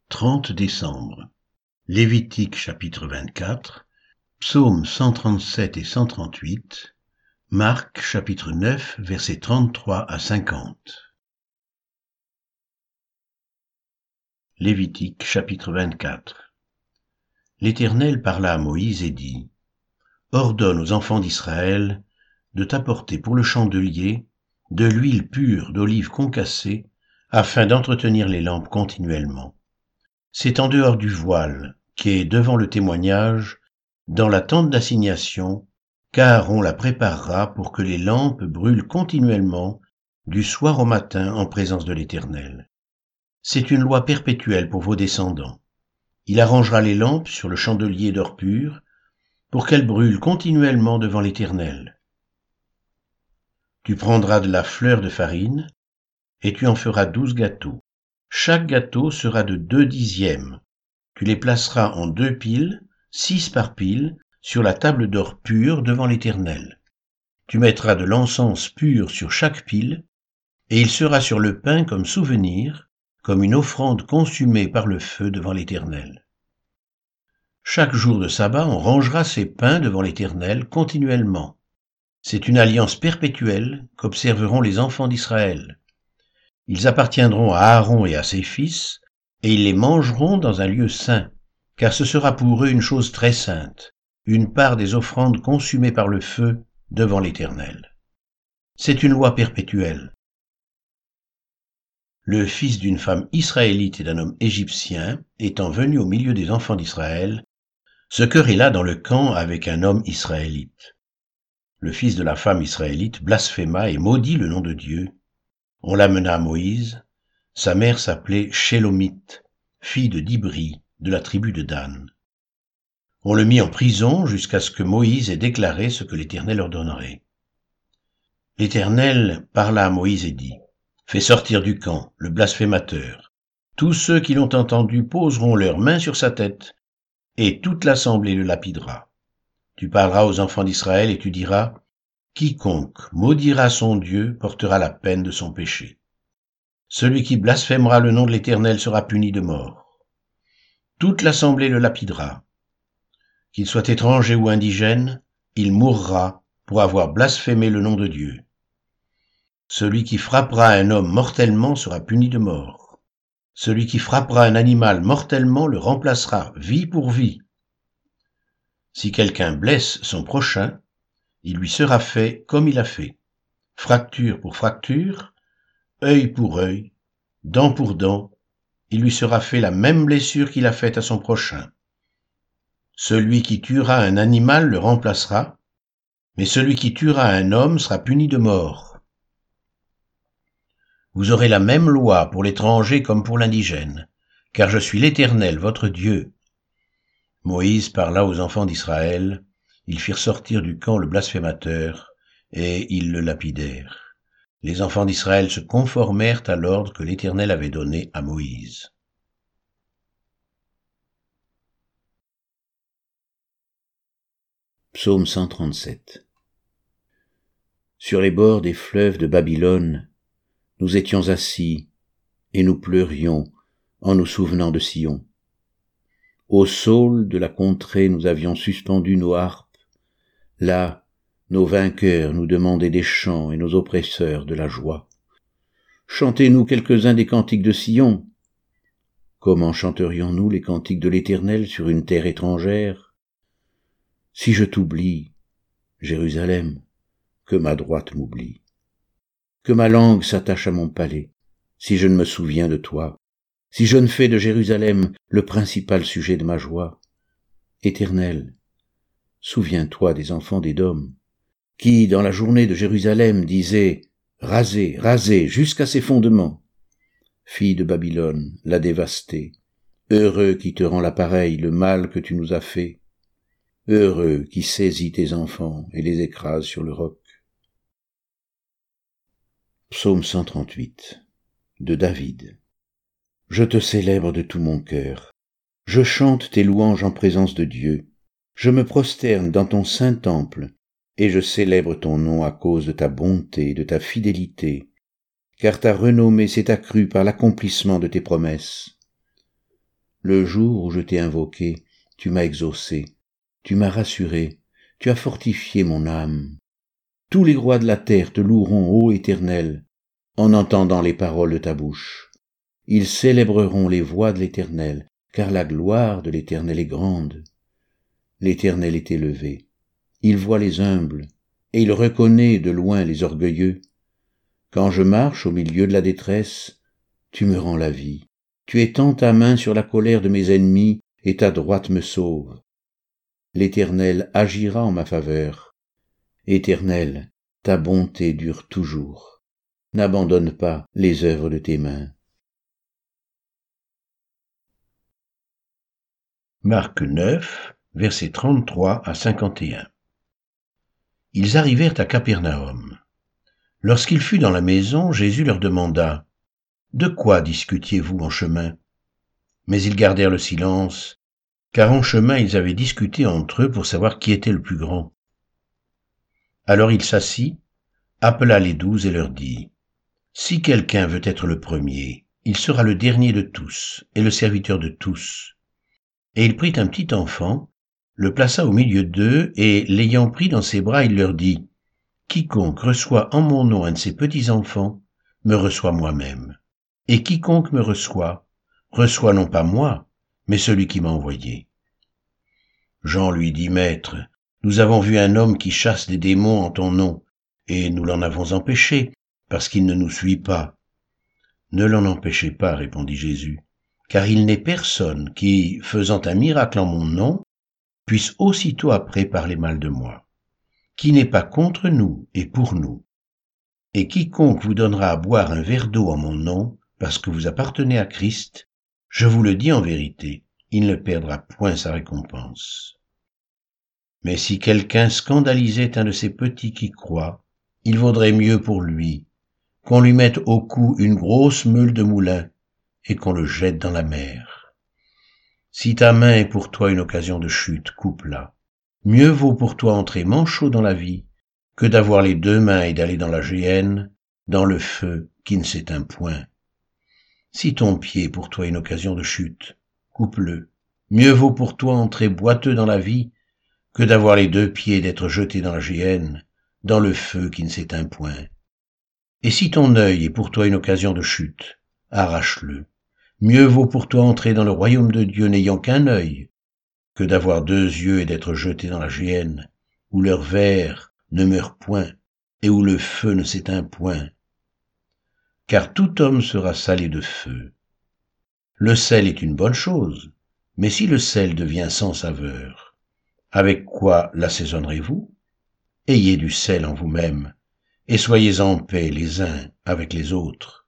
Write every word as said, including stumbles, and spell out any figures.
trente décembre. Lévitique chapitre vingt-quatre, Psaume cent trente-sept et cent trente-huit, Marc chapitre neuf versets trente-trois à cinquante. Lévitique chapitre vingt-quatre. L'Éternel parla à Moïse et dit : Ordonne aux enfants d'Israël de t'apporter pour le chandelier de l'huile pure d'olive concassée, afin d'entretenir les lampes continuellement. C'est en dehors du voile, qui est devant le témoignage, dans la tente d'assignation, car on la préparera pour que les lampes brûlent continuellement, du soir au matin en présence de l'Éternel. C'est une loi perpétuelle pour vos descendants. Il arrangera les lampes sur le chandelier d'or pur, pour qu'elles brûlent continuellement devant l'Éternel. Tu prendras de la fleur de farine, et tu en feras douze gâteaux. Chaque gâteau sera de deux dixièmes. Tu les placeras en deux piles, six par pile, sur la table d'or pur devant l'Éternel. Tu mettras de l'encens pur sur chaque pile, et il sera sur le pain comme souvenir, comme une offrande consumée par le feu devant l'Éternel. Chaque jour de sabbat, on rangera ces pains devant l'Éternel continuellement. C'est une alliance perpétuelle qu'observeront les enfants d'Israël. Ils appartiendront à Aaron et à ses fils, et ils les mangeront dans un lieu saint, car ce sera pour eux une chose très sainte, une part des offrandes consumées par le feu devant l'Éternel. C'est une loi perpétuelle. Le fils d'une femme israélite et d'un homme égyptien, étant venu au milieu des enfants d'Israël, se querella dans le camp avec un homme israélite. Le fils de la femme israélite blasphéma et maudit le nom de Dieu. On l'amena à Moïse. Sa mère s'appelait Shélomith, fille de Dibri, de la tribu de Dan. On le mit en prison jusqu'à ce que Moïse ait déclaré ce que l'Éternel ordonnerait. L'Éternel parla à Moïse et dit : Fais sortir du camp le blasphémateur. Tous ceux qui l'ont entendu poseront leurs mains sur sa tête, et toute l'assemblée le lapidera. Tu parleras aux enfants d'Israël et tu diras : Quiconque maudira son Dieu portera la peine de son péché. Celui qui blasphémera le nom de l'Éternel sera puni de mort. Toute l'assemblée le lapidera. Qu'il soit étranger ou indigène, il mourra pour avoir blasphémé le nom de Dieu. Celui qui frappera un homme mortellement sera puni de mort. Celui qui frappera un animal mortellement le remplacera vie pour vie. Si quelqu'un blesse son prochain, il lui sera fait comme il a fait, fracture pour fracture, œil pour œil, dent pour dent, il lui sera fait la même blessure qu'il a faite à son prochain. Celui qui tuera un animal le remplacera, mais celui qui tuera un homme sera puni de mort. Vous aurez la même loi pour l'étranger comme pour l'indigène, car je suis l'Éternel, votre Dieu. Moïse parla aux enfants d'Israël. Ils firent sortir du camp le blasphémateur, et ils le lapidèrent. Les enfants d'Israël se conformèrent à l'ordre que l'Éternel avait donné à Moïse. Psaume cent trente-sept. Sur les bords des fleuves de Babylone, nous étions assis, et nous pleurions en nous souvenant de Sion. Au saule de la contrée, nous avions suspendu nos harpes. Là, nos vainqueurs nous demandaient des chants et nos oppresseurs de la joie. Chantez-nous quelques-uns des cantiques de Sion. Comment chanterions-nous les cantiques de l'Éternel sur une terre étrangère ? Si je t'oublie, Jérusalem, que ma droite m'oublie. Que ma langue s'attache à mon palais, si je ne me souviens de toi, si je ne fais de Jérusalem le principal sujet de ma joie. Éternel, souviens-toi des enfants d'Édom, qui, dans la journée de Jérusalem, disaient « Rasez, rasez, jusqu'à ses fondements ». Fille de Babylone, la dévastée, heureux qui te rend l'appareil, le mal que tu nous as fait. Heureux qui saisit tes enfants et les écrase sur le roc. Psaume cent trente-huit, de David. Je te célèbre de tout mon cœur. Je chante tes louanges en présence de Dieu. Je me prosterne dans ton saint temple, et je célèbre ton nom à cause de ta bonté, de ta fidélité, car ta renommée s'est accrue par l'accomplissement de tes promesses. Le jour où je t'ai invoqué, tu m'as exaucé, tu m'as rassuré, tu as fortifié mon âme. Tous les rois de la terre te loueront, ô Éternel, en entendant les paroles de ta bouche. Ils célébreront les voies de l'Éternel, car la gloire de l'Éternel est grande. L'Éternel est élevé, il voit les humbles, et il reconnaît de loin les orgueilleux. Quand je marche au milieu de la détresse, tu me rends la vie. Tu étends ta main sur la colère de mes ennemis, et ta droite me sauve. L'Éternel agira en ma faveur. Éternel, ta bonté dure toujours. N'abandonne pas les œuvres de tes mains. Marc neuf, versets trente-trois à cinquante et un. Ils arrivèrent à Capernaum. Lorsqu'il fut dans la maison, Jésus leur demanda « De quoi discutiez-vous en chemin ?» Mais ils gardèrent le silence, car en chemin ils avaient discuté entre eux pour savoir qui était le plus grand. Alors il s'assit, appela les douze et leur dit « Si quelqu'un veut être le premier, il sera le dernier de tous et le serviteur de tous. » Et il prit un petit enfant, le plaça au milieu d'eux, et l'ayant pris dans ses bras, il leur dit « Quiconque reçoit en mon nom un de ces petits-enfants, me reçoit moi-même. Et quiconque me reçoit, reçoit non pas moi, mais celui qui m'a envoyé. » Jean lui dit « Maître, nous avons vu un homme qui chasse des démons en ton nom, et nous l'en avons empêché, parce qu'il ne nous suit pas. » « Ne l'en empêchez pas, répondit Jésus, car il n'est personne qui, faisant un miracle en mon nom, puisse aussitôt après parler mal de moi. Qui n'est pas contre nous et pour nous. Et quiconque vous donnera à boire un verre d'eau en mon nom, parce que vous appartenez à Christ, je vous le dis en vérité, il ne perdra point sa récompense. Mais si quelqu'un scandalisait un de ces petits qui croient, il vaudrait mieux pour lui qu'on lui mette au cou une grosse meule de moulin et qu'on le jette dans la mer. Si ta main est pour toi une occasion de chute, coupe-la. Mieux vaut pour toi entrer manchot dans la vie que d'avoir les deux mains et d'aller dans la géhenne, dans le feu qui ne s'éteint point. Si ton pied est pour toi une occasion de chute, coupe-le. Mieux vaut pour toi entrer boiteux dans la vie que d'avoir les deux pieds et d'être jeté dans la géhenne, dans le feu qui ne s'éteint point. Et si ton œil est pour toi une occasion de chute, arrache-le. Mieux vaut pour toi entrer dans le royaume de Dieu n'ayant qu'un œil, que d'avoir deux yeux et d'être jeté dans la géhenne, où leur ver ne meurt point, et où le feu ne s'éteint point. Car tout homme sera salé de feu. Le sel est une bonne chose, mais si le sel devient sans saveur, avec quoi l'assaisonnerez-vous? Ayez du sel en vous-même, et soyez en paix les uns avec les autres.